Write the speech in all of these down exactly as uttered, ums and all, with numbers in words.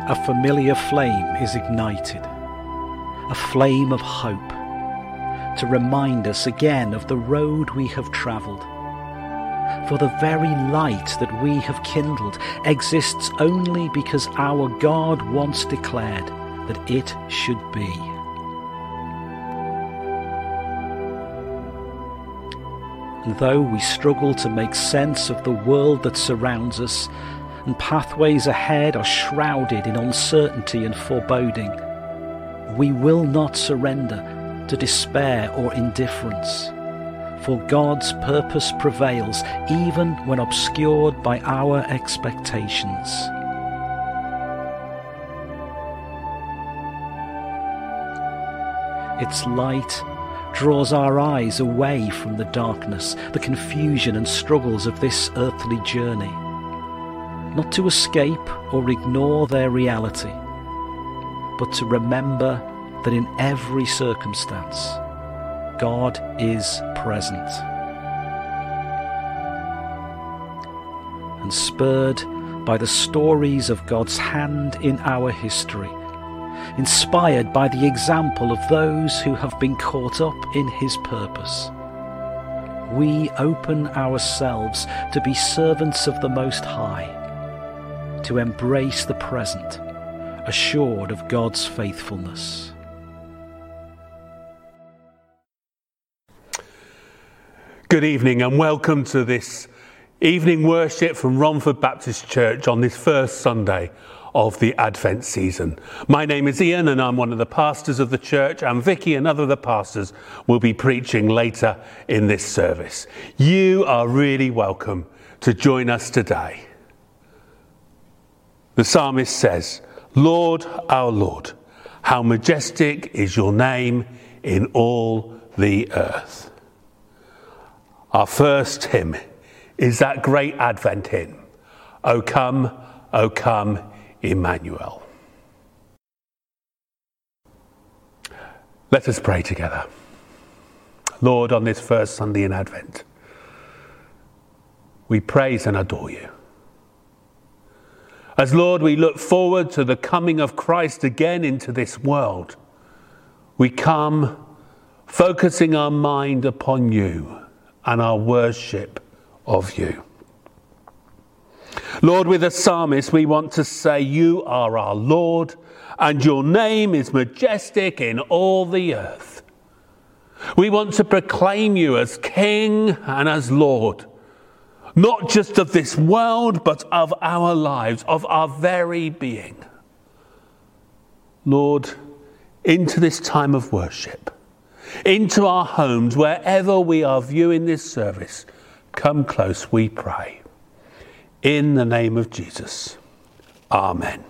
a familiar flame is ignited, a flame of hope, to remind us again of the road we have travelled. For the very light that we have kindled exists only because our God once declared that it should be. And though we struggle to make sense of the world that surrounds us, and pathways ahead are shrouded in uncertainty and foreboding, we will not surrender to despair or indifference. For God's purpose prevails even when obscured by our expectations. Its light draws our eyes away from the darkness, the confusion and struggles of this earthly journey, not to escape or ignore their reality, but to remember that in every circumstance, God is present. And spurred by the stories of God's hand in our history, inspired by the example of those who have been caught up in his purpose, we open ourselves to be servants of the Most High, to embrace the present, assured of God's faithfulness. Good evening and welcome to this evening worship from Romford Baptist Church on this first Sunday of the Advent season. My name is Ian and I'm one of the pastors of the church, and Vicky, another of the pastors, will be preaching later in this service. You are really welcome to join us today. The psalmist says, "Lord, our Lord, how majestic is your name in all the earth." Our first hymn is that great Advent hymn, "O come, O come, Emmanuel." Let us pray together. Lord, on this first Sunday in Advent, we praise and adore you. As Lord, we look forward to the coming of Christ again into this world, we come focusing our mind upon you and our worship of you. Lord, with the psalmist, we want to say you are our Lord and your name is majestic in all the earth. We want to proclaim you as King and as Lord, not just of this world, but of our lives, of our very being. Lord, into this time of worship, into our homes, wherever we are viewing this service, come close, we pray. In the name of Jesus. Amen.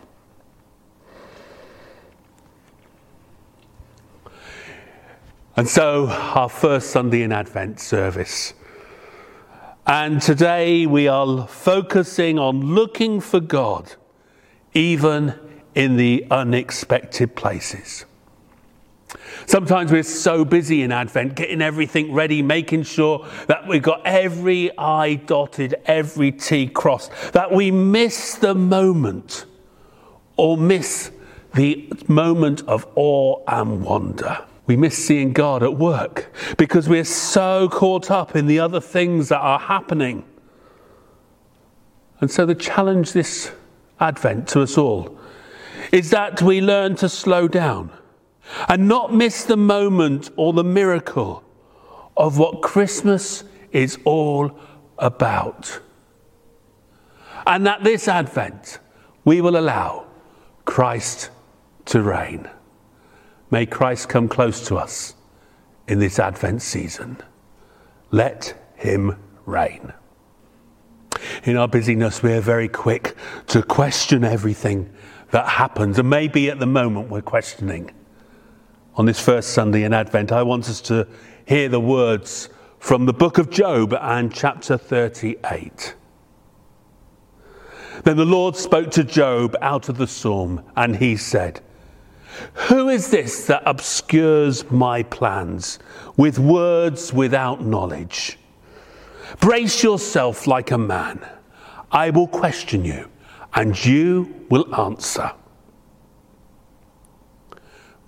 And so, our first Sunday in Advent service. And today we are focusing on looking for God, even in the unexpected places. Sometimes we're so busy in Advent, getting everything ready, making sure that we've got every I dotted, every T crossed, that we miss the moment or miss the moment of awe and wonder. We miss seeing God at work because we're so caught up in the other things that are happening. And so the challenge this Advent to us all is that we learn to slow down and not miss the moment or the miracle of what Christmas is all about. And that this Advent, we will allow Christ to reign. May Christ come close to us in this Advent season. Let him reign. In our busyness, we're very quick to question everything that happens. And maybe at the moment we're questioning. On this first Sunday in Advent, I want us to hear the words from the book of Job and chapter thirty-eight. Then the Lord spoke to Job out of the storm, and he said, "Who is this that obscures my plans with words without knowledge? Brace yourself like a man. I will question you, and you will answer.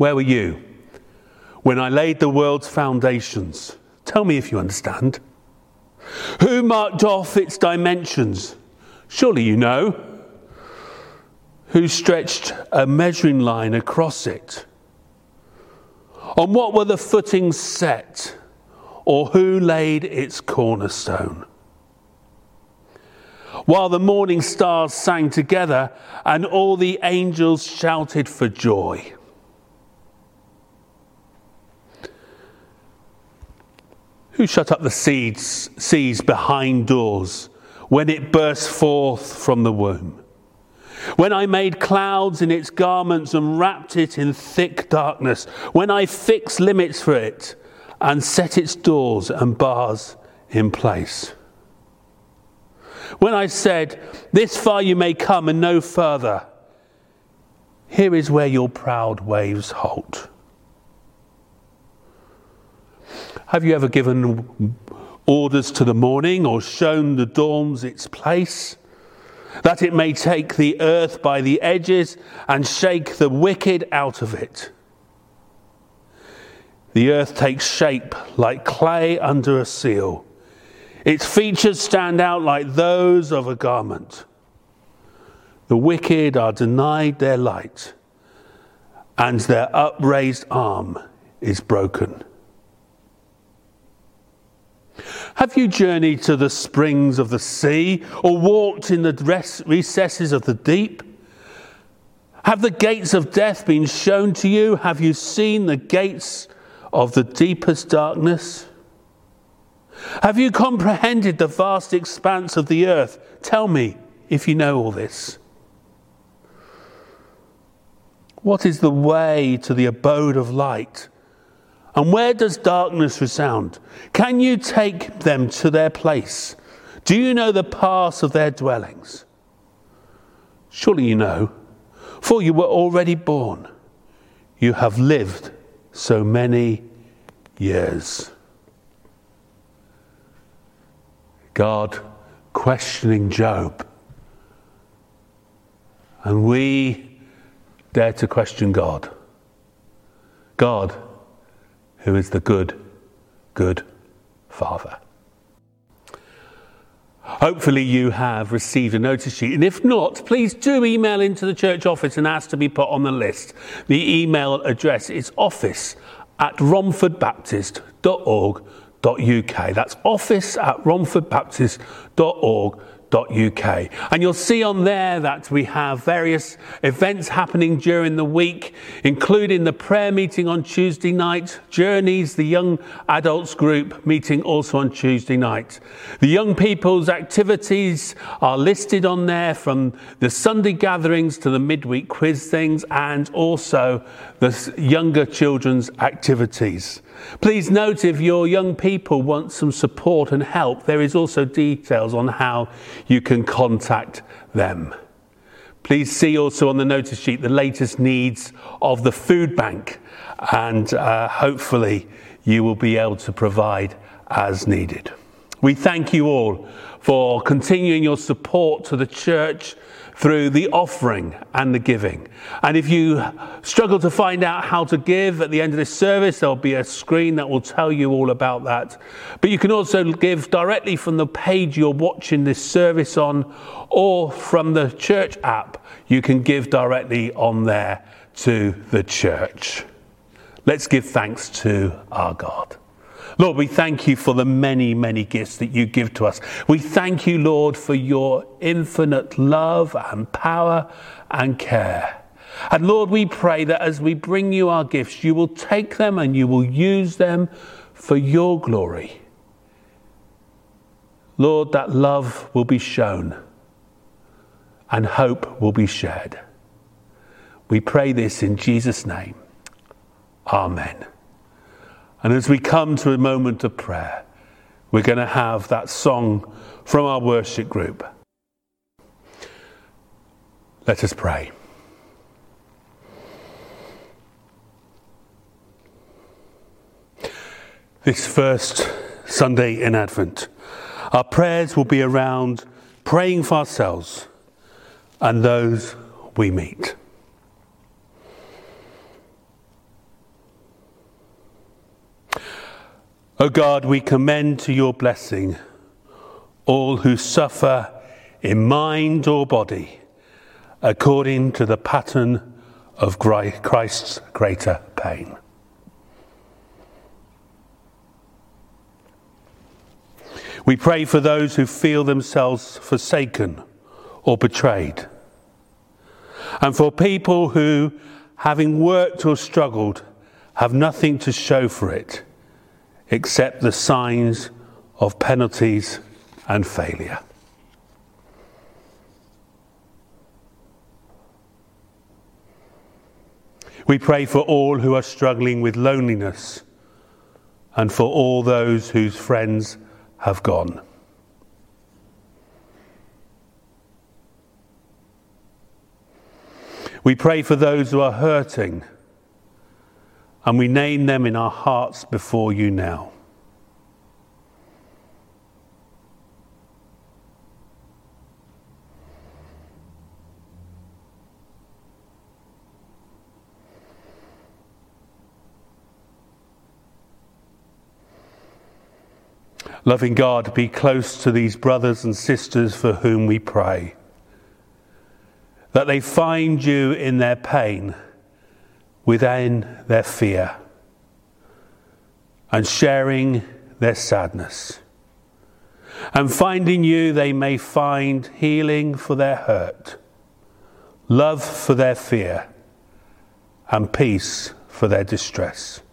Where were you when I laid the world's foundations? Tell me if you understand. Who marked off its dimensions? Surely you know. Who stretched a measuring line across it? On what were the footings set? Or who laid its cornerstone? While the morning stars sang together and all the angels shouted for joy. Who shut up the seas, seas behind doors when it burst forth from the womb? When I made clouds in its garments and wrapped it in thick darkness, when I fixed limits for it and set its doors and bars in place. When I said, this far you may come and no further, here is where your proud waves halt. Have you ever given orders to the morning or shown the dawns its place, that it may take the earth by the edges and shake the wicked out of it? The earth takes shape like clay under a seal. Its features stand out like those of a garment. The wicked are denied their light, and their upraised arm is broken. Have you journeyed to the springs of the sea or walked in the recesses of the deep? Have the gates of death been shown to you? Have you seen the gates of the deepest darkness? Have you comprehended the vast expanse of the earth? Tell me if you know all this. What is the way to the abode of light? And where does darkness resound? Can you take them to their place? Do you know the paths of their dwellings? Surely you know, for you were already born. You have lived so many years. God questioning Job. And we dare to question God. God, who is the good, good Father. Hopefully you have received a notice sheet, and if not, please do email into the church office and ask to be put on the list. The email address is office at romford baptist dot org dot uk. That's office at romford baptist dot org dot uk. And you'll see on there that we have various events happening during the week, including the prayer meeting on Tuesday night, Journeys, the young adults group meeting also on Tuesday night. The young people's activities are listed on there, from the Sunday gatherings to the midweek quiz things, and also the younger children's activities. Please note, if your young people want some support and help, there is also details on how you can contact them. Please see also on the notice sheet the latest needs of the food bank, and uh, hopefully you will be able to provide as needed. We thank you all for continuing your support to the church through the offering and the giving. And if you struggle to find out how to give, at the end of this service there'll be a screen that will tell you all about that. But you can also give directly from the page you're watching this service on, or from the church app. You can give directly on there to the church. Let's give thanks to our God. Lord, we thank you for the many, many gifts that you give to us. We thank you, Lord, for your infinite love and power and care. And Lord, we pray that as we bring you our gifts, you will take them and you will use them for your glory. Lord, that love will be shown and hope will be shared. We pray this in Jesus' name. Amen. And as we come to a moment of prayer, we're going to have that song from our worship group. Let us pray. This first Sunday in Advent, our prayers will be around praying for ourselves and those we meet. O God, we commend to your blessing all who suffer in mind or body, according to the pattern of Christ's greater pain. We pray for those who feel themselves forsaken or betrayed, and for people who, having worked or struggled, have nothing to show for it except the signs of penalties and failure. We pray for all who are struggling with loneliness and for all those whose friends have gone. We pray for those who are hurting, and we name them in our hearts before you now. Loving God, be close to these brothers and sisters for whom we pray, that they find you in their pain, within their fear, and sharing their sadness. And finding you, they may find healing for their hurt, love for their fear, and peace for their distress.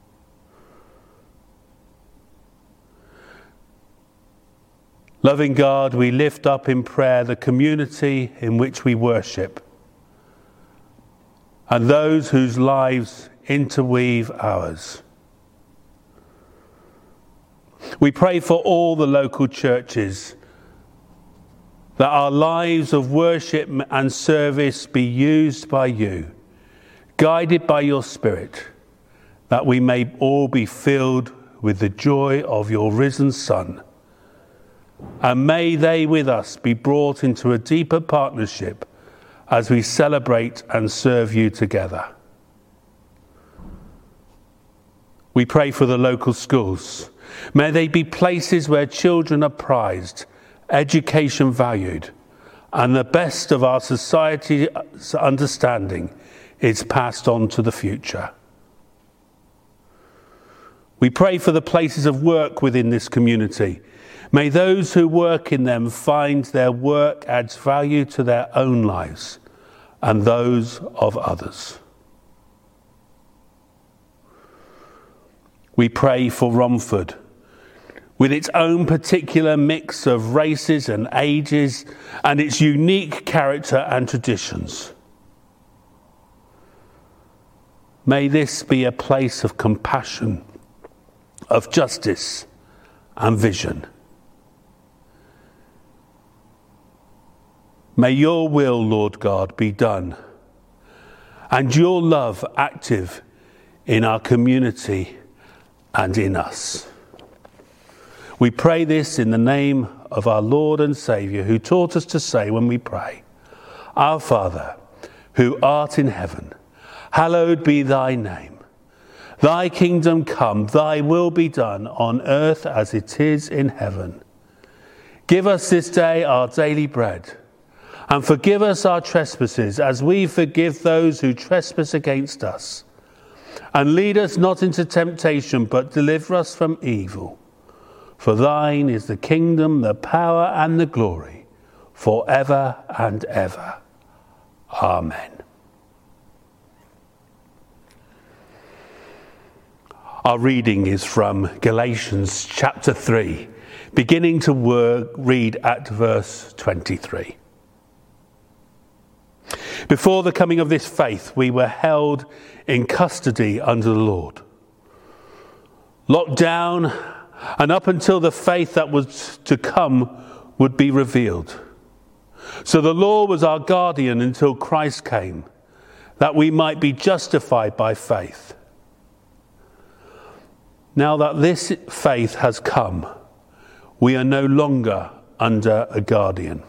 Loving God, we lift up in prayer the community in which we worship and those whose lives interweave ours. We pray for all the local churches, that our lives of worship and service be used by you, guided by your Spirit, that we may all be filled with the joy of your risen Son. And may they with us be brought into a deeper partnership as we celebrate and serve you together. We pray for the local schools. May they be places where children are prized, education valued, and the best of our society's understanding is passed on to the future. We pray for the places of work within this community. May those who work in them find their work adds value to their own lives and those of others. We pray for Romford, with its own particular mix of races and ages and its unique character and traditions. May this be a place of compassion, of justice and vision. May your will, Lord God, be done, and your love active in our community and in us. We pray this in the name of our Lord and Saviour, who taught us to say when we pray, Our Father, who art in heaven, hallowed be thy name. Thy kingdom come, thy will be done on earth as it is in heaven. Give us this day our daily bread, and forgive us our trespasses as we forgive those who trespass against us. And lead us not into temptation, but deliver us from evil. For thine is the kingdom, the power, and the glory, forever and ever. Amen. Our reading is from Galatians chapter three, beginning to word, read at verse twenty-three. Before the coming of this faith, we were held in custody under the Lord, locked down, and up until the faith that was to come would be revealed. So the law was our guardian until Christ came, that we might be justified by faith. Now that this faith has come, we are no longer under a guardian.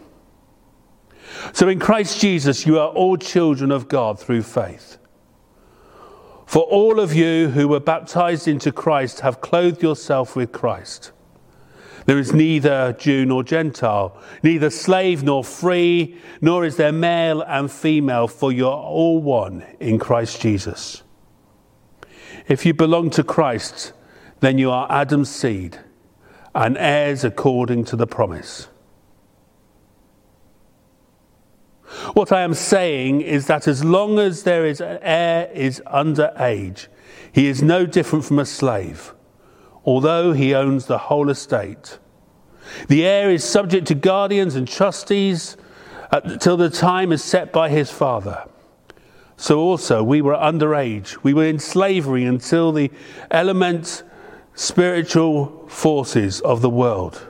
So in Christ Jesus, you are all children of God through faith. For all of you who were baptized into Christ have clothed yourself with Christ. There is neither Jew nor Gentile, neither slave nor free, nor is there male and female, for you're all one in Christ Jesus. If you belong to Christ, then you are Adam's seed and heirs according to the promise. What I am saying is that as long as there is an heir is under age, he is no different from a slave, although he owns the whole estate. The heir is subject to guardians and trustees till the time is set by his father. So also we were under age. We were in slavery until the element spiritual forces of the world.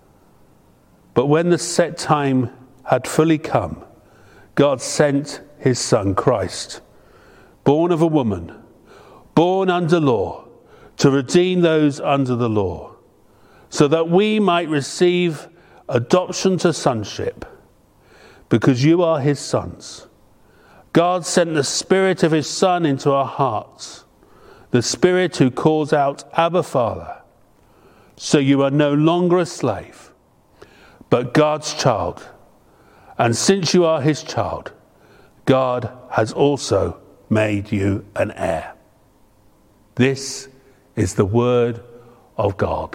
But when the set time had fully come, God sent his Son, Christ, born of a woman, born under law, to redeem those under the law, so that we might receive adoption to sonship, because you are his sons. God sent the Spirit of his Son into our hearts, the Spirit who calls out, Abba, Father. So you are no longer a slave, but God's child. And since you are his child, God has also made you an heir. This is the word of God.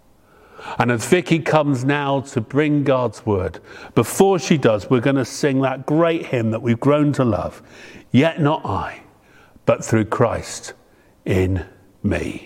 And as Vicky comes now to bring God's word, before she does, we're going to sing that great hymn that we've grown to love. Yet not I, but through Christ in me.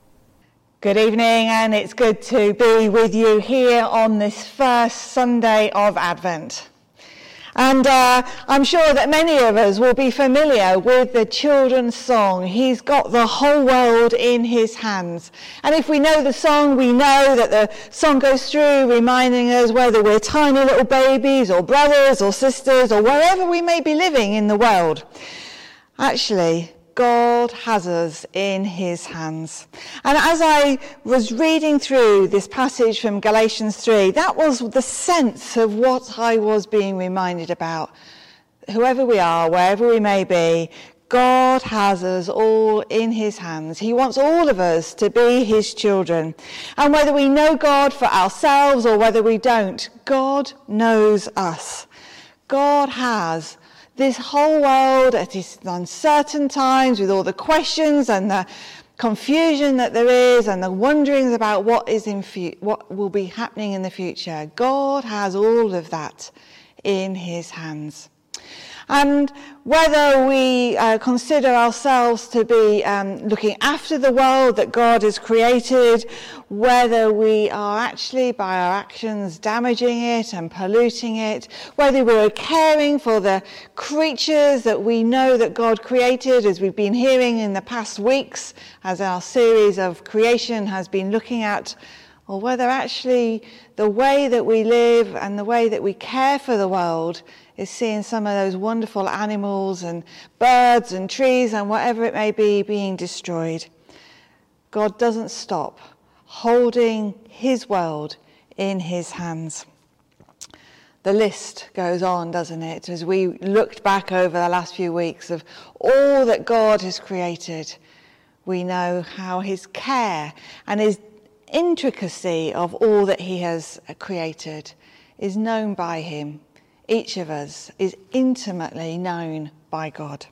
Good evening, and it's good to be with you here on this first Sunday of Advent. And uh, I'm sure that many of us will be familiar with the children's song, He's Got the Whole World in His Hands. And if we know the song, we know that the song goes through reminding us whether we're tiny little babies or brothers or sisters or wherever we may be living in the world. Actually, God has us in his hands. And as I was reading through this passage from Galatians three, that was the sense of what I was being reminded about. Whoever we are, wherever we may be, God has us all in his hands. He wants all of us to be his children. And whether we know God for ourselves or whether we don't, God knows us. God has this whole world at its uncertain times, with all the questions and the confusion that there is and the wonderings about what is in fu- what will be happening in the future. God has all of that in his hands. And whether we uh, consider ourselves to be um, looking after the world that God has created, whether we are actually by our actions damaging it and polluting it, whether we're caring for the creatures that we know that God created, as we've been hearing in the past weeks as our series of creation has been looking at, or whether actually the way that we live and the way that we care for the world is seeing some of those wonderful animals and birds and trees and whatever it may be being destroyed. God doesn't stop holding his world in his hands. The list goes on, doesn't it? As we looked back over the last few weeks of all that God has created, we know how his care and his intricacy of all that he has created is known by him. Each of us is intimately known by God.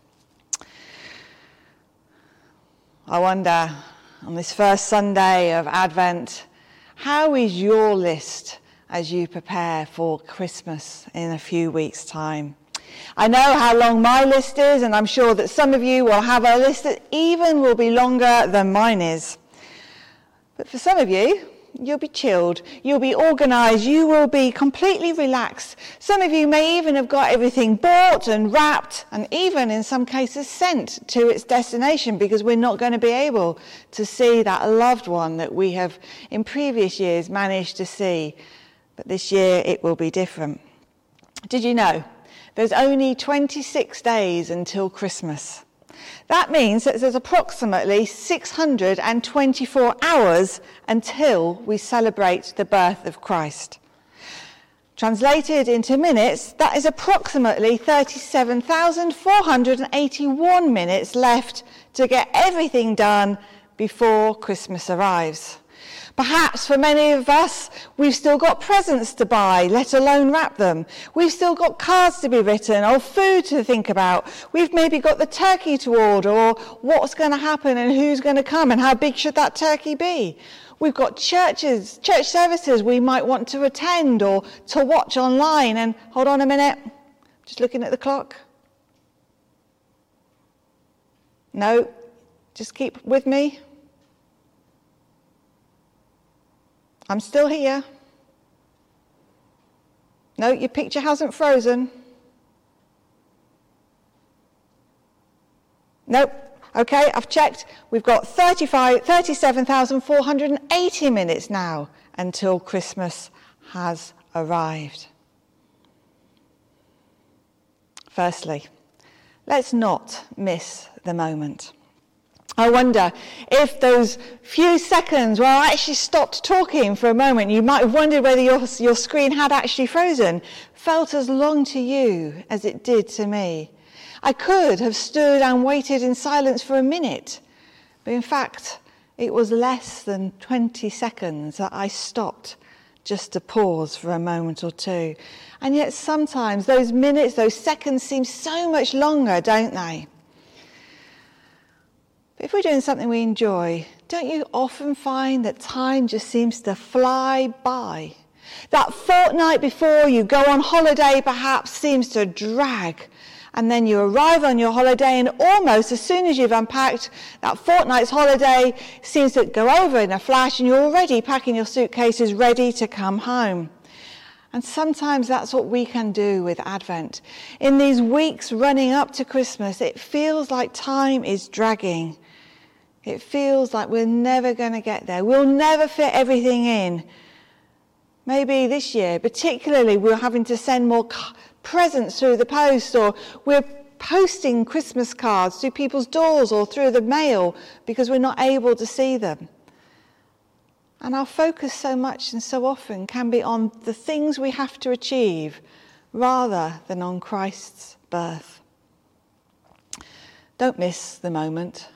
I wonder, on this first Sunday of Advent, how is your list as you prepare for Christmas in a few weeks' time? I know how long my list is, and I'm sure that some of you will have a list that even will be longer than mine is. But for some of you, you'll be chilled, you'll be organised, you will be completely relaxed. Some of you may even have got everything bought and wrapped and even in some cases sent to its destination, because we're not going to be able to see that loved one that we have in previous years managed to see. But this year it will be different. Did you know there's only twenty-six days until Christmas? That means that there's approximately six hundred twenty-four hours until we celebrate the birth of Christ. Translated into minutes, that is approximately thirty-seven thousand four hundred eighty-one minutes left to get everything done before Christmas arrives. Perhaps for many of us, we've still got presents to buy, let alone wrap them. We've still got cards to be written or food to think about. We've maybe got the turkey to order, or what's going to happen and who's going to come and how big should that turkey be. We've got churches, church services we might want to attend or to watch online. And hold on a minute, just looking at the clock. No, just keep with me. I'm still here. No, your picture hasn't frozen. Nope. Okay, I've checked. We've got thirty-five, thirty-seven thousand four hundred eighty minutes now until Christmas has arrived. Firstly, let's not miss the moment. I wonder if those few seconds where I actually stopped talking for a moment, you might have wondered whether your, your screen had actually frozen, felt as long to you as it did to me. I could have stood and waited in silence for a minute, but in fact, it was less than twenty seconds that I stopped just to pause for a moment or two. And yet sometimes those minutes, those seconds seem so much longer, don't they? But if we're doing something we enjoy, don't you often find that time just seems to fly by? That fortnight before you go on holiday perhaps seems to drag. And then you arrive on your holiday and almost as soon as you've unpacked, that fortnight's holiday seems to go over in a flash and you're already packing your suitcases ready to come home. And sometimes that's what we can do with Advent. In these weeks running up to Christmas, it feels like time is dragging. It feels like we're never going to get there. We'll never fit everything in. Maybe this year, particularly, we're having to send more presents through the post, or we're posting Christmas cards through people's doors or through the mail because we're not able to see them. And our focus so much and so often can be on the things we have to achieve rather than on Christ's birth. Don't miss the moment.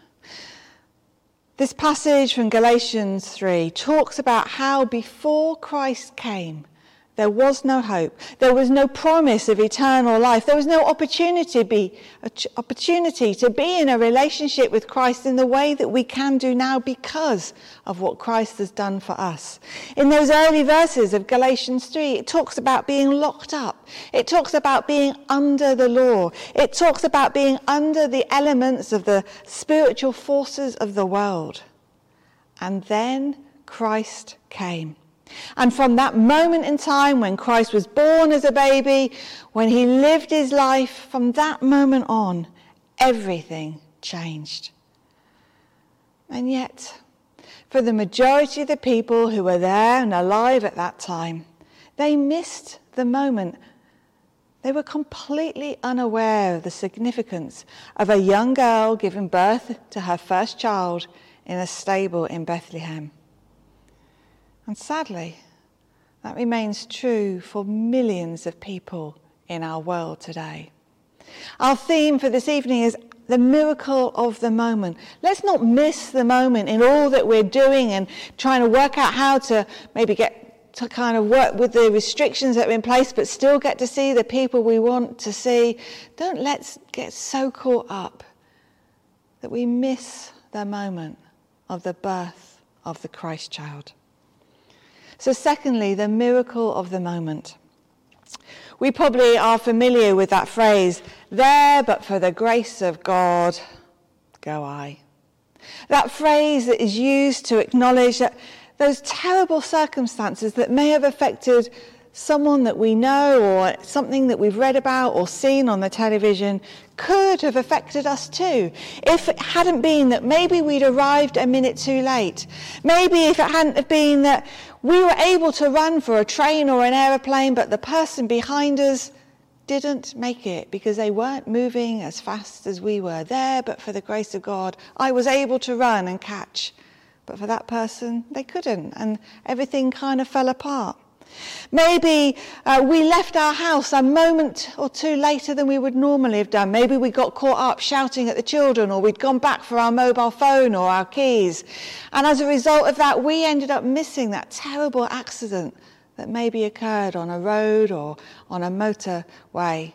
This passage from Galatians three talks about how before Christ came, there was no hope. There was no promise of eternal life. There was no opportunity, be, opportunity to be in a relationship with Christ in the way that we can do now because of what Christ has done for us. In those early verses of Galatians three, it talks about being locked up. It talks about being under the law. It talks about being under the elements of the spiritual forces of the world. And then Christ came. And from that moment in time when Christ was born as a baby, when he lived his life, from that moment on, everything changed. And yet, for the majority of the people who were there and alive at that time, they missed the moment. They were completely unaware of the significance of a young girl giving birth to her first child in a stable in Bethlehem. And sadly, that remains true for millions of people in our world today. Our theme for this evening is the miracle of the moment. Let's not miss the moment in all that we're doing and trying to work out how to maybe get to kind of work with the restrictions that are in place, but still get to see the people we want to see. Don't let's get so caught up that we miss the moment of the birth of the Christ child. So secondly, the miracle of the moment. We probably are familiar with that phrase, there but for the grace of God, go I. That phrase that is used to acknowledge that those terrible circumstances that may have affected someone that we know or something that we've read about or seen on the television could have affected us too. If it hadn't been that maybe we'd arrived a minute too late. Maybe if it hadn't have been that we were able to run for a train or an aeroplane, but the person behind us didn't make it because they weren't moving as fast as we were. There, but for the grace of God, I was able to run and catch. But for that person, they couldn't, and everything kind of fell apart. Maybe uh, we left our house a moment or two later than we would normally have done. Maybe we got caught up shouting at the children, or we'd gone back for our mobile phone or our keys. And as a result of that, we ended up missing that terrible accident that maybe occurred on a road or on a motorway.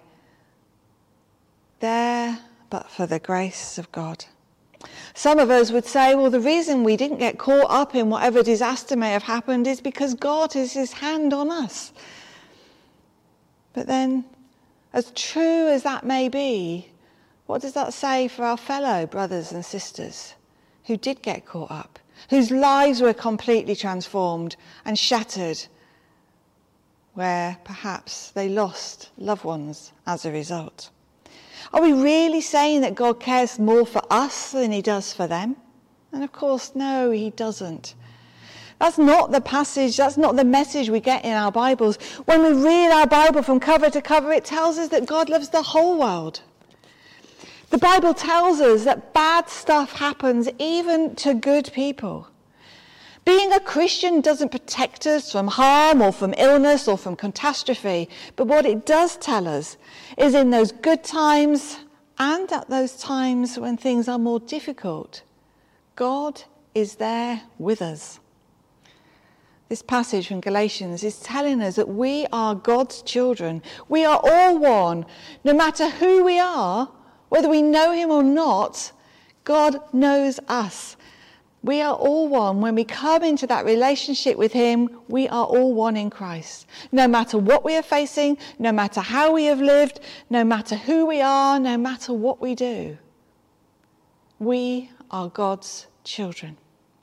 There, but for the grace of God. Some of us would say, well, the reason we didn't get caught up in whatever disaster may have happened is because God has his hand on us. But then, as true as that may be, what does that say for our fellow brothers and sisters who did get caught up, whose lives were completely transformed and shattered, where perhaps they lost loved ones as a result? Are we really saying that God cares more for us than he does for them? And of course, no, he doesn't. That's not the passage, that's not the message we get in our Bibles. When we read our Bible from cover to cover, it tells us that God loves the whole world. The Bible tells us that bad stuff happens even to good people. Being a Christian doesn't protect us from harm or from illness or from catastrophe, but what it does tell us is in those good times and at those times when things are more difficult, God is there with us. This passage from Galatians is telling us that we are God's children. We are all one. No matter who we are, whether we know him or not, God knows us. We are all one. When we come into that relationship with him, we are all one in Christ. No matter what we are facing, no matter how we have lived, no matter who we are, no matter what we do, we are God's children.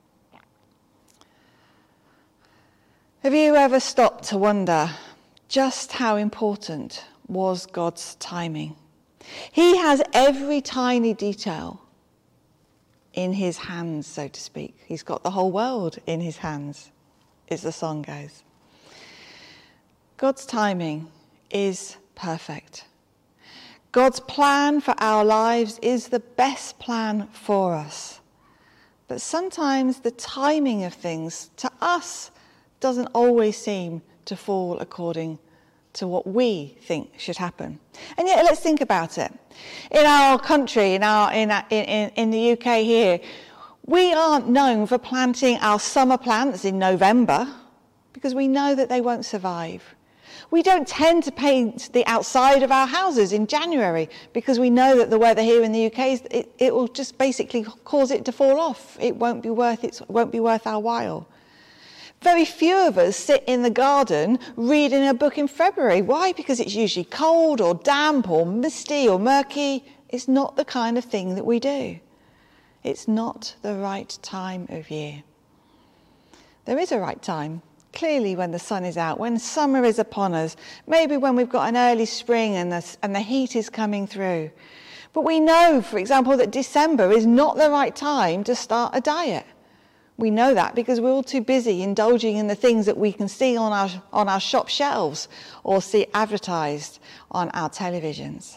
Have you ever stopped to wonder just how important was God's timing? He has every tiny detail in his hands, so to speak. He's got the whole world in his hands, as the song goes. God's timing is perfect. God's plan for our lives is the best plan for us. But sometimes the timing of things to us doesn't always seem to fall according to what we think should happen. And yet, let's think about it. In our country, in our in in in the U K here, we aren't known for planting our summer plants in November because we know that they won't survive. We don't tend to paint the outside of our houses in January because we know that the weather here in the U K is, it, it will just basically cause it to fall off. It won't be worth it won't be worth our while. Very few of us sit in the garden reading a book in February. Why? Because it's usually cold or damp or misty or murky. It's not the kind of thing that we do. It's not the right time of year. There is a right time, clearly when the sun is out, when summer is upon us, maybe when we've got an early spring and the, and the heat is coming through. But we know, for example, that December is not the right time to start a diet. We know that because we're all too busy indulging in the things that we can see on our on our shop shelves or see advertised on our televisions.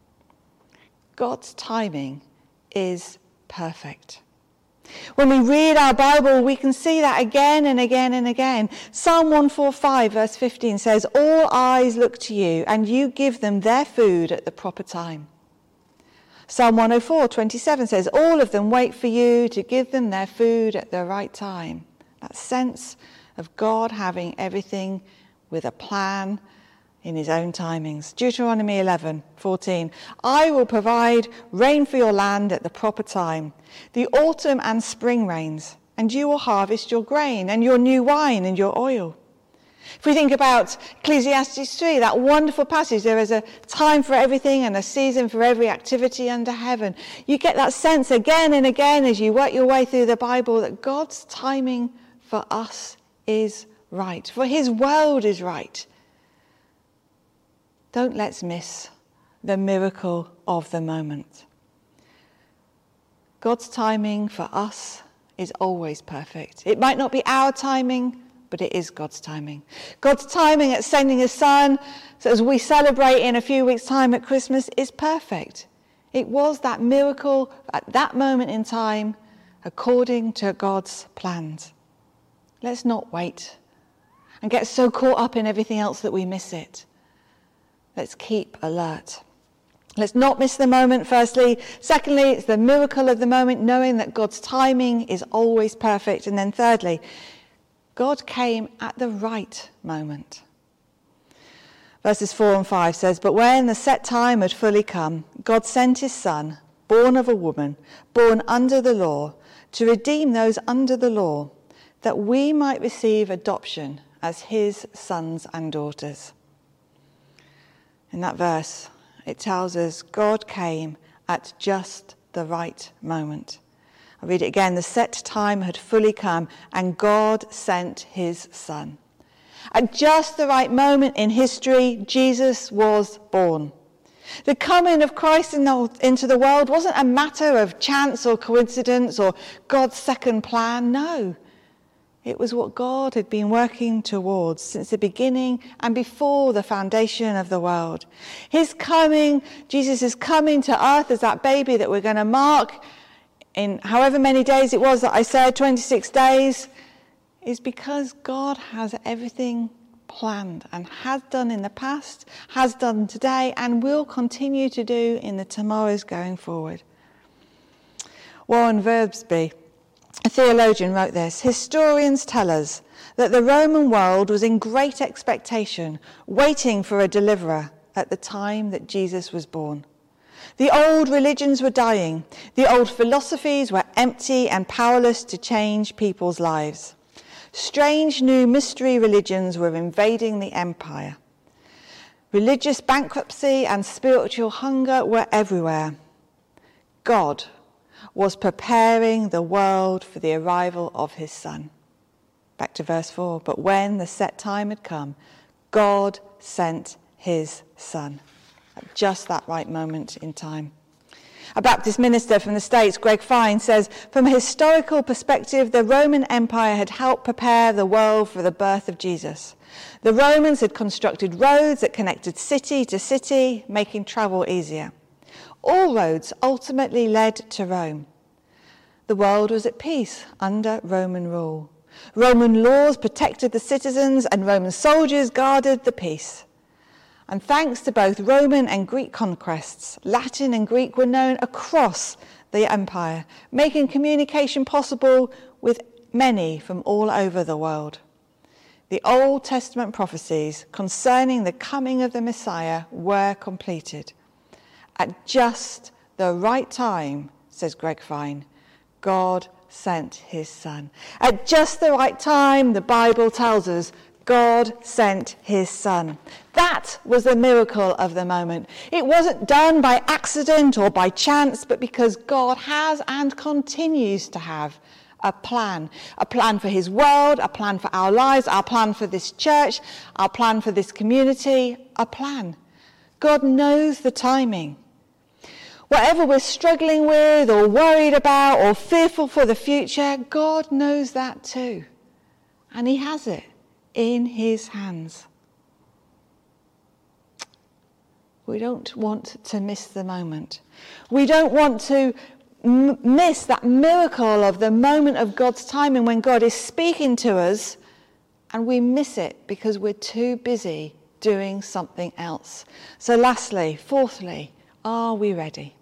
God's timing is perfect. When we read our Bible, we can see that again and again and again. Psalm one forty-five verse fifteen says, "All eyes look to you, and you give them their food at the proper time." Psalm one oh four twenty-seven says, "All of them wait for you to give them their food at the right time." That sense of God having everything with a plan in his own timings. Deuteronomy eleven fourteen, "I will provide rain for your land at the proper time, the autumn and spring rains, and you will harvest your grain and your new wine and your oil." If we think about Ecclesiastes three, that wonderful passage, there is a time for everything and a season for every activity under heaven. You get that sense again and again as you work your way through the Bible that God's timing for us is right, for his world is right. Don't let's miss the miracle of the moment. God's timing for us is always perfect. It might not be our timing, but it is God's timing. God's timing at sending his son, so as we celebrate in a few weeks' time at Christmas, is perfect. It was that miracle at that moment in time, according to God's plans. Let's not wait and get so caught up in everything else that we miss it. Let's keep alert. Let's not miss the moment, firstly. Secondly, it's the miracle of the moment, knowing that God's timing is always perfect. And then thirdly, God came at the right moment. Verses four and five says, "But when the set time had fully come, God sent his Son, born of a woman, born under the law, to redeem those under the law, that we might receive adoption as his sons and daughters." In that verse, it tells us God came at just the right moment. I'll read it again. "The set time had fully come, and God sent his Son." At just the right moment in history, Jesus was born. The coming of Christ in the, into the world wasn't a matter of chance or coincidence or God's second plan. No. It was what God had been working towards since the beginning and before the foundation of the world. His coming, Jesus' coming to earth as that baby that we're going to mark in however many days it was that I said, twenty-six days, is because God has everything planned and has done in the past, has done today, and will continue to do in the tomorrows going forward. Warren Wiersbe, a theologian, wrote this: "Historians tell us that the Roman world was in great expectation, waiting for a deliverer at the time that Jesus was born. The old religions were dying. The old philosophies were empty and powerless to change people's lives. Strange new mystery religions were invading the empire. Religious bankruptcy and spiritual hunger were everywhere. God was preparing the world for the arrival of his Son." Back to verse four. "But when the set time had come, God sent his Son." At just that right moment in time. A Baptist minister from the States, Greg Fine, says, "From a historical perspective, the Roman Empire had helped prepare the world for the birth of Jesus. The Romans had constructed roads that connected city to city, making travel easier. All roads ultimately led to Rome. The world was at peace under Roman rule. Roman laws protected the citizens, and Roman soldiers guarded the peace. And thanks to both Roman and Greek conquests, Latin and Greek were known across the empire, making communication possible with many from all over the world. The Old Testament prophecies concerning the coming of the Messiah were completed. At just the right time," says Greg Fine, "God sent his Son." At just the right time, the Bible tells us, God sent his Son. That was the miracle of the moment. It wasn't done by accident or by chance, but because God has and continues to have a plan. A plan for his world, a plan for our lives, our plan for this church, our plan for this community, a plan. God knows the timing. Whatever we're struggling with or worried about or fearful for the future, God knows that too. And he has it in his hands. We don't want to miss the moment. We don't want to m- miss that miracle of the moment of God's timing when God is speaking to us and we miss it because we're too busy doing something else. So lastly, fourthly, are we ready?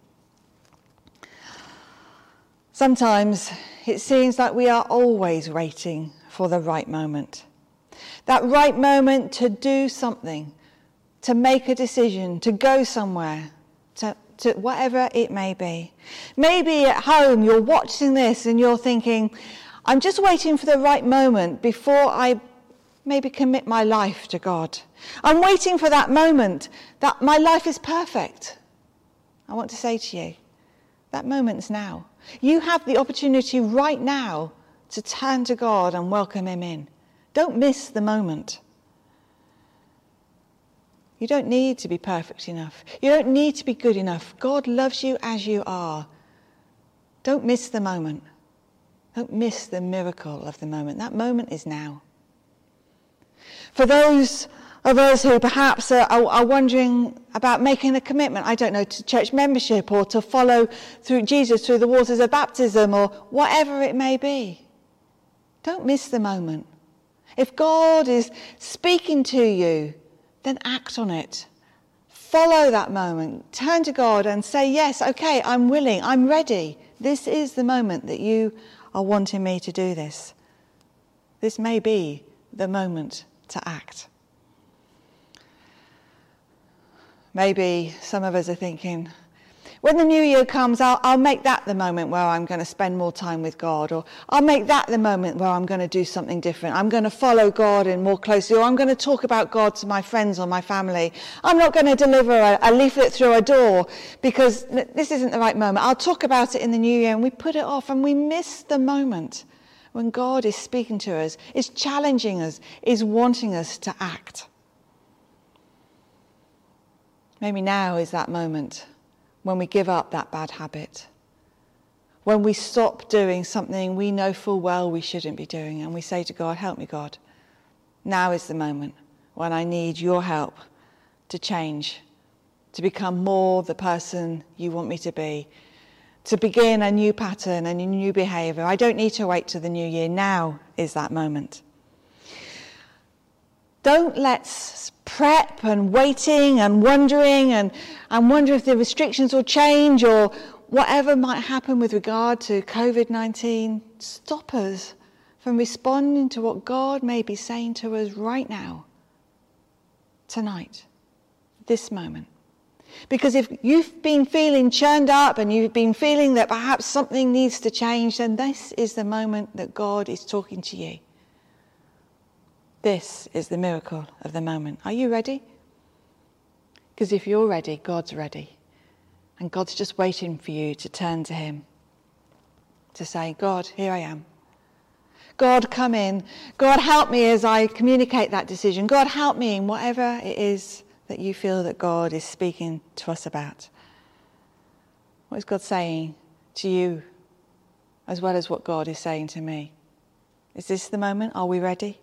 Sometimes it seems like we are always waiting for the right moment. That right moment to do something, to make a decision, to go somewhere, to, to whatever it may be. Maybe at home you're watching this and you're thinking, I'm just waiting for the right moment before I maybe commit my life to God. I'm waiting for that moment that my life is perfect. I want to say to you, that moment's now. You have the opportunity right now to turn to God and welcome him in. Don't miss the moment. You don't need to be perfect enough. You don't need to be good enough. God loves you as you are. Don't miss the moment. Don't miss the miracle of the moment. That moment is now. For those of us who perhaps are, are, are wondering about making a commitment, I don't know, to church membership or to follow through Jesus through the waters of baptism or whatever it may be, don't miss the moment. If God is speaking to you, then act on it. Follow that moment. Turn to God and say, yes, okay, I'm willing, I'm ready. This is the moment that you are wanting me to do this. This may be the moment to act. Maybe some of us are thinking, when the new year comes, I'll, I'll make that the moment where I'm going to spend more time with God, or I'll make that the moment where I'm going to do something different. I'm going to follow God in more closely, or I'm going to talk about God to my friends or my family. I'm not going to deliver a, a leaflet through a door because this isn't the right moment. I'll talk about it in the new year, and we put it off, and we miss the moment when God is speaking to us, is challenging us, is wanting us to act. Maybe now is that moment when we give up that bad habit, when we stop doing something we know full well we shouldn't be doing, and we say to God, help me, God. Now is the moment when I need your help to change, to become more the person you want me to be, to begin a new pattern and a new behaviour. I don't need to wait till the new year. Now is that moment. Don't let's prep and waiting and wondering and, and wonder if the restrictions will change or whatever might happen with regard to covid nineteen stop us from responding to what God may be saying to us right now, tonight, this moment. Because if you've been feeling churned up and you've been feeling that perhaps something needs to change, then this is the moment that God is talking to you. This is the miracle of the moment. Are you ready? Because if you're ready, God's ready. And God's just waiting for you to turn to him. To say, God, here I am. God, come in. God, help me as I communicate that decision. God, help me in whatever it is that you feel that God is speaking to us about. What is God saying to you as well as what God is saying to me? Is this the moment? Are we ready?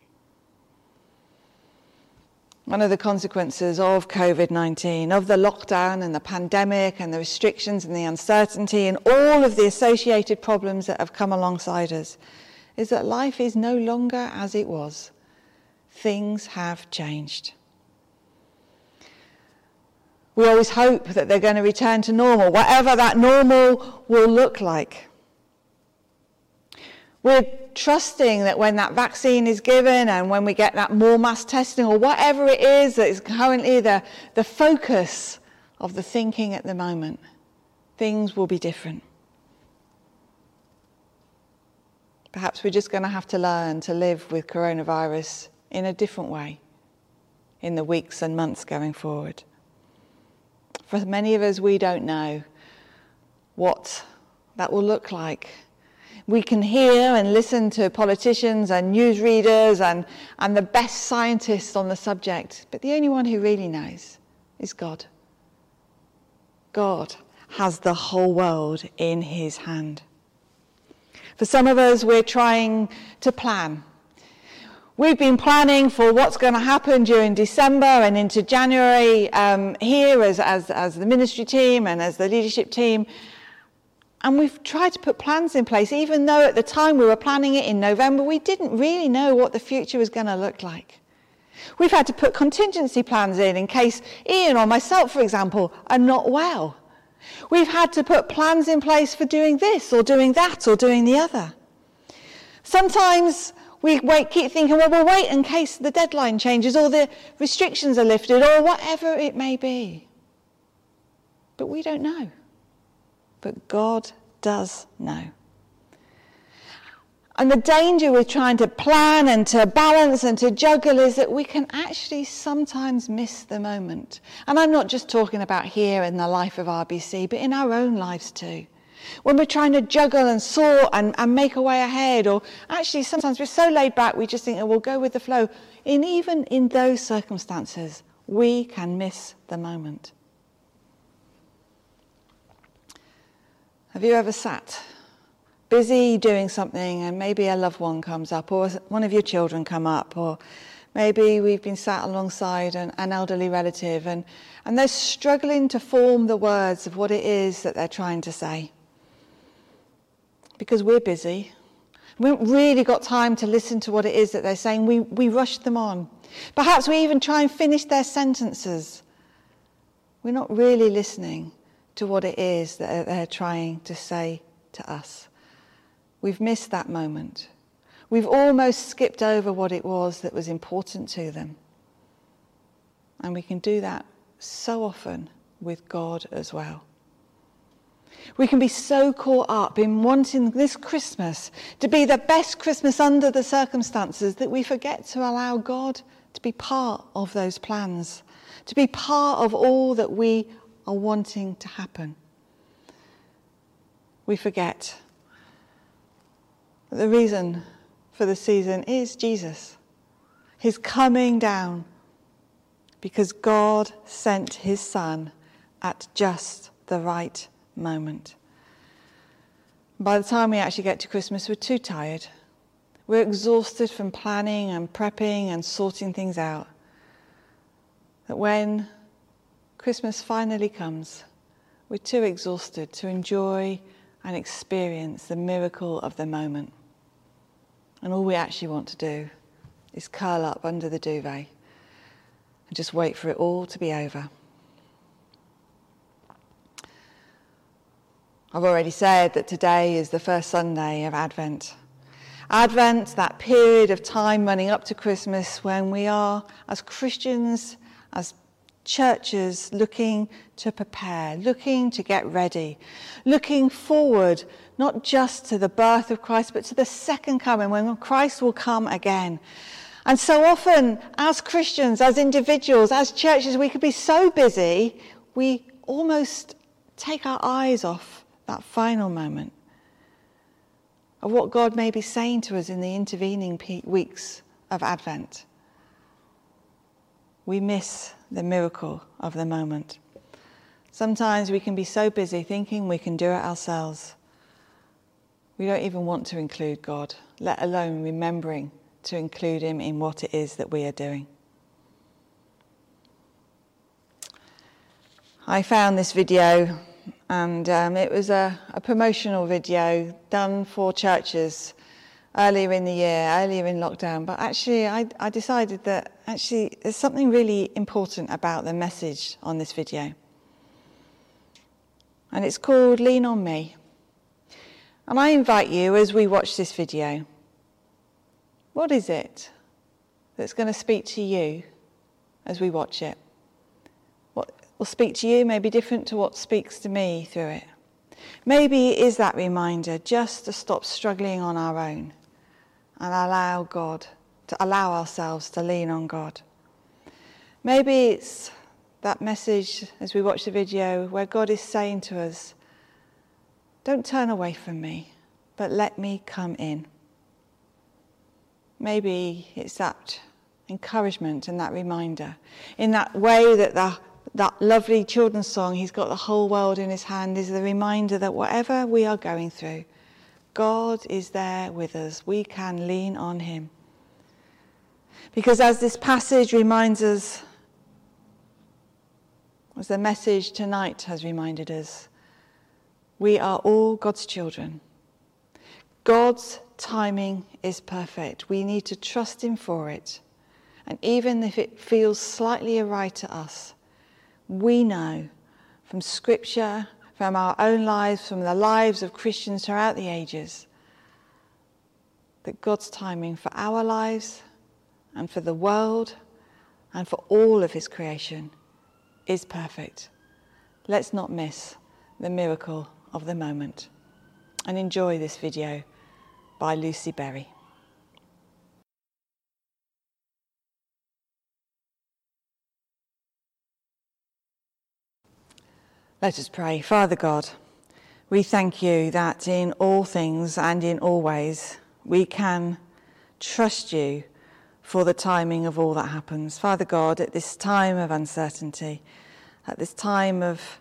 One of the consequences of covid nineteen, of the lockdown and the pandemic and the restrictions and the uncertainty and all of the associated problems that have come alongside us, is that life is no longer as it was. Things have changed. We always hope that they're going to return to normal, whatever that normal will look like. We're trusting that when that vaccine is given and when we get that more mass testing or whatever it is that is currently the, the focus of the thinking at the moment, things will be different. Perhaps we're just going to have to learn to live with coronavirus in a different way in the weeks and months going forward. For many of us, we don't know what that will look like. We can hear and listen to politicians and newsreaders and, and the best scientists on the subject, but the only one who really knows is God. God has the whole world in his hand. For some of us, we're trying to plan. We've been planning for what's going to happen during December and into January um, here as, as, as the ministry team and as the leadership team. And we've tried to put plans in place, even though at the time we were planning it in November, we didn't really know what the future was going to look like. We've had to put contingency plans in in case Ian or myself, for example, are not well. We've had to put plans in place for doing this or doing that or doing the other. Sometimes we wait, keep thinking, well, we'll wait in case the deadline changes or the restrictions are lifted or whatever it may be. But we don't know. But God does know. And the danger with trying to plan and to balance and to juggle is that we can actually sometimes miss the moment. And I'm not just talking about here in the life of R B C, but in our own lives too. When we're trying to juggle and sort and, and make a way ahead, or actually sometimes we're so laid back we just think, oh, we'll go with the flow. And even in those circumstances, we can miss the moment. Have you ever sat busy doing something and maybe a loved one comes up or one of your children come up, or maybe we've been sat alongside an, an elderly relative and, and they're struggling to form the words of what it is that they're trying to say? Because we're busy. We haven't really got time to listen to what it is that they're saying. We, we rush them on. Perhaps we even try and finish their sentences. We're not really listening to what it is that they're trying to say to us. We've missed that moment. We've almost skipped over what it was that was important to them. And we can do that so often with God as well. We can be so caught up in wanting this Christmas to be the best Christmas under the circumstances that we forget to allow God to be part of those plans, to be part of all that we are wanting to happen. We forget that the reason for the season is Jesus, his coming down, because God sent his Son at just the right moment. By the time we actually get to Christmas, we're too tired. We're exhausted from planning and prepping and sorting things out. That when Christmas finally comes, we're too exhausted to enjoy and experience the miracle of the moment. And all we actually want to do is curl up under the duvet and just wait for it all to be over. I've already said that today is the first Sunday of Advent. Advent, that period of time running up to Christmas when we are, as Christians, as churches, looking to prepare, looking to get ready, looking forward not just to the birth of Christ, but to the second coming, when Christ will come again. And so often, as Christians, as individuals, as churches, we could be so busy, we almost take our eyes off that final moment of what God may be saying to us in the intervening pe- weeks of Advent. We miss the miracle of the moment. Sometimes we can be so busy thinking we can do it ourselves. We don't even want to include God, let alone remembering to include him in what it is that we are doing. I found this video, and um, it was a, a promotional video done for churches earlier in the year, earlier in lockdown. But actually, I, I decided that actually there's something really important about the message on this video. And it's called Lean on Me. And I invite you, as we watch this video, what is it that's going to speak to you as we watch it? What will speak to you may be different to what speaks to me through it. Maybe it is that reminder just to stop struggling on our own and allow God, to allow ourselves to lean on God. Maybe it's that message as we watch the video where God is saying to us, don't turn away from me, but let me come in. Maybe it's that encouragement and that reminder. In that way that the, that lovely children's song, He's Got the Whole World in His Hand, is the reminder that whatever we are going through, God is there with us. We can lean on Him. Because as this passage reminds us, as the message tonight has reminded us, we are all God's children. God's timing is perfect. We need to trust Him for it. And even if it feels slightly awry to us, we know from Scripture, from our own lives, from the lives of Christians throughout the ages, that God's timing for our lives and for the world and for all of His creation is perfect. Let's not miss the miracle of the moment. And enjoy this video by Lucy Berry. Let us pray. Father God, we thank you that in all things and in all ways we can trust you for the timing of all that happens. Father God, at this time of uncertainty, at this time of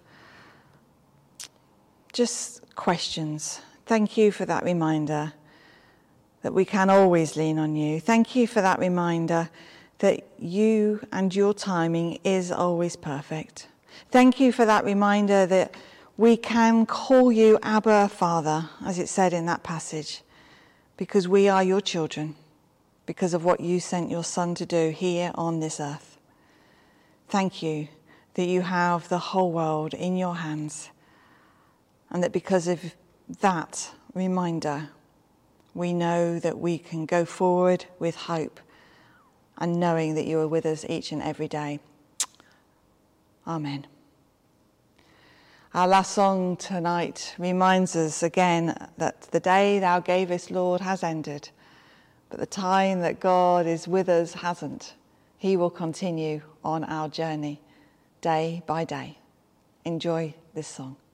just questions, thank you for that reminder that we can always lean on you. Thank you for that reminder that you and your timing is always perfect. Thank you for that reminder that we can call you Abba, Father, as it said in that passage, because we are your children, because of what you sent your Son to do here on this earth. Thank you that you have the whole world in your hands, and that because of that reminder, we know that we can go forward with hope and knowing that you are with us each and every day. Amen. Our last song tonight reminds us again that the day thou gavest, Lord, has ended, but the time that God is with us hasn't. He will continue on our journey day by day. Enjoy this song.